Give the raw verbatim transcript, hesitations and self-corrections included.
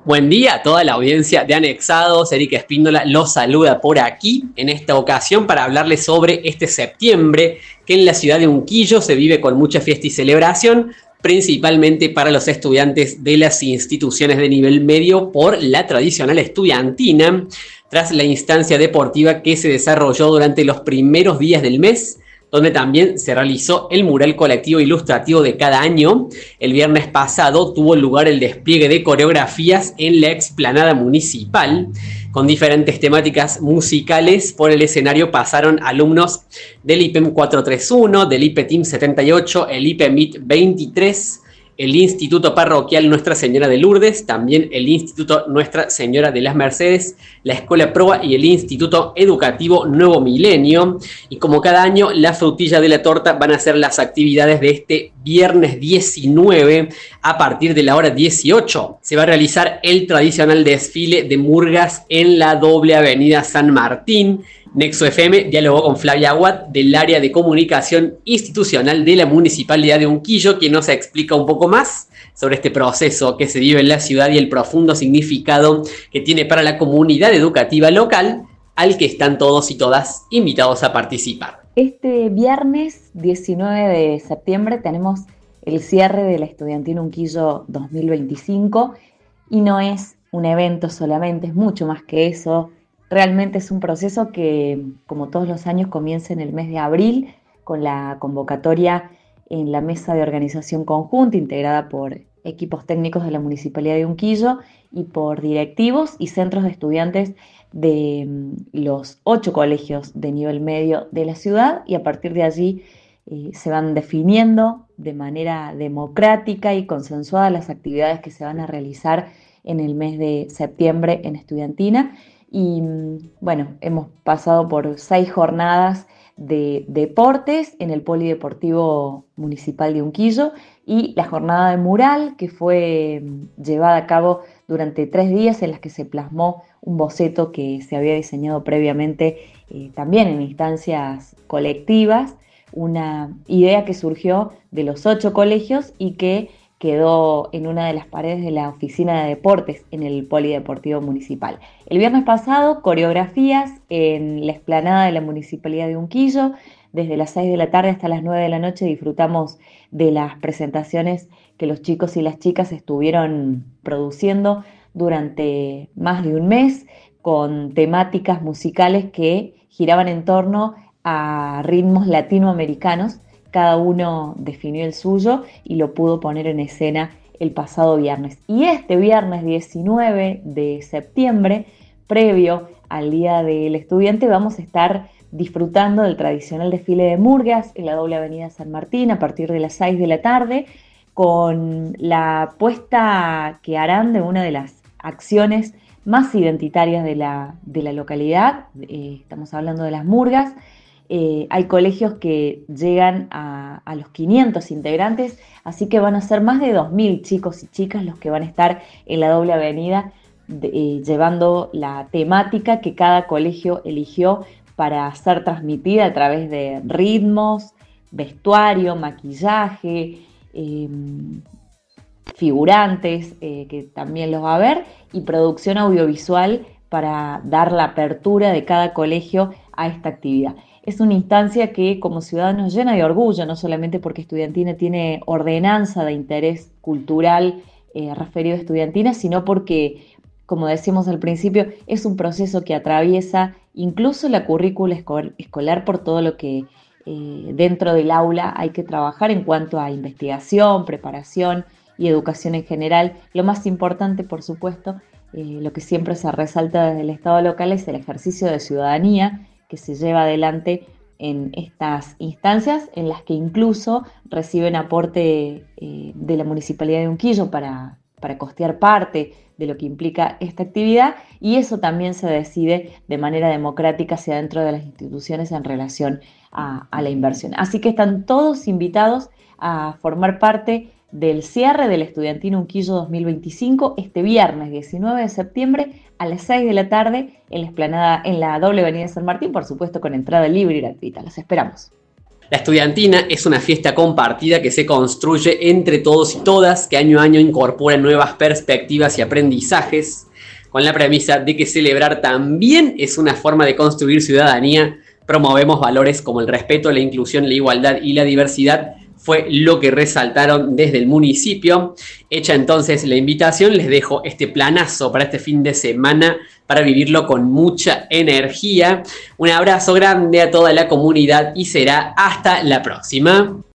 Buen día a toda la audiencia de Anexados. Erika Espíndola los saluda por aquí en esta ocasión para hablarles sobre este septiembre que en la ciudad de Unquillo se vive con mucha fiesta y celebración, principalmente para los estudiantes de las instituciones de nivel medio por la tradicional estudiantina, tras la instancia deportiva que se desarrolló durante los primeros días del mes, donde también se realizó el mural colectivo ilustrativo de cada año. El viernes pasado tuvo lugar el despliegue de coreografías en la explanada municipal, con diferentes temáticas musicales. Por el escenario pasaron alumnos del I P E M cuatrocientos treinta y uno, del I P E Team setenta y ocho, el I P E M I T veintitrés, el Instituto Parroquial Nuestra Señora de Lourdes, también el Instituto Nuestra Señora de las Mercedes, la Escuela Proa y el Instituto Educativo Nuevo Milenio. Y como cada año, la frutilla de la torta van a ser las actividades de este viernes diecinueve a partir de la hora dieciocho. Se va a realizar el tradicional desfile de murgas en la doble avenida San Martín. Nexo F M dialogó con Flavia Aguad del área de comunicación institucional de la Municipalidad de Unquillo, quien nos explica un poco más sobre este proceso que se vive en la ciudad y el profundo significado que tiene para la comunidad educativa local, al que están todos y todas invitados a participar. Este viernes diecinueve de septiembre tenemos el cierre de la Estudiantina Unquillo dos mil veinticinco y no es un evento solamente, es mucho más que eso. Realmente es un proceso que, como todos los años, comienza en el mes de abril con la convocatoria en la mesa de organización conjunta integrada por equipos técnicos de la Municipalidad de Unquillo y por directivos y centros de estudiantes de los ocho colegios de nivel medio de la ciudad, y a partir de allí eh, se van definiendo de manera democrática y consensuada las actividades que se van a realizar en el mes de septiembre en Estudiantina. Y bueno, hemos pasado por seis jornadas de deportes en el Polideportivo Municipal de Unquillo y la jornada de mural, que fue llevada a cabo durante tres días, en las que se plasmó un boceto que se había diseñado previamente eh, también en instancias colectivas, una idea que surgió de los ocho colegios y que quedó en una de las paredes de la oficina de deportes en el Polideportivo Municipal. El viernes pasado, coreografías en la explanada de la Municipalidad de Unquillo. Desde las seis de la tarde hasta las nueve de la noche disfrutamos de las presentaciones que los chicos y las chicas estuvieron produciendo durante más de un mes, con temáticas musicales que giraban en torno a ritmos latinoamericanos. Cada uno definió el suyo y lo pudo poner en escena el pasado viernes. Y este viernes diecinueve de septiembre, previo al Día del Estudiante, vamos a estar disfrutando del tradicional desfile de murgas en la doble avenida San Martín a partir de las seis de la tarde, con la puesta que harán de una de las acciones más identitarias de la, de la localidad. Eh, estamos hablando de las murgas. Eh, hay colegios que llegan a, a los quinientos integrantes, así que van a ser más de dos mil chicos y chicas los que van a estar en la doble avenida de, eh, llevando la temática que cada colegio eligió para ser transmitida a través de ritmos, vestuario, maquillaje, eh, figurantes, eh, que también los va a haber, y producción audiovisual para dar la apertura de cada colegio a esta actividad. Es una instancia que como ciudad nos llena de orgullo, no solamente porque Estudiantina tiene ordenanza de interés cultural eh, referido a Estudiantina, sino porque, como decíamos al principio, es un proceso que atraviesa incluso la currícula escolar por todo lo que eh, dentro del aula hay que trabajar en cuanto a investigación, preparación y educación en general. Lo más importante, por supuesto, eh, lo que siempre se resalta desde el Estado local es el ejercicio de ciudadanía que se lleva adelante en estas instancias, en las que incluso reciben aporte eh, de la Municipalidad de Unquillo para, para costear parte de lo que implica esta actividad, y eso también se decide de manera democrática hacia dentro de las instituciones en relación a, a la inversión. Así que están todos invitados a formar parte del cierre del Estudiantina Unquillo dos mil veinticinco este viernes diecinueve de septiembre a las seis de la tarde en la explanada, en la doble avenida San Martín, por supuesto con entrada libre y gratuita. Los esperamos. La estudiantina es una fiesta compartida que se construye entre todos y todas, que año a año incorpora nuevas perspectivas y aprendizajes, con la premisa de que celebrar también es una forma de construir ciudadanía. Promovemos valores como el respeto, la inclusión, la igualdad y la diversidad. Fue lo que resaltaron desde el municipio. Hecha entonces la invitación, les dejo este planazo para este fin de semana para vivirlo con mucha energía. Un abrazo grande a toda la comunidad y será hasta la próxima.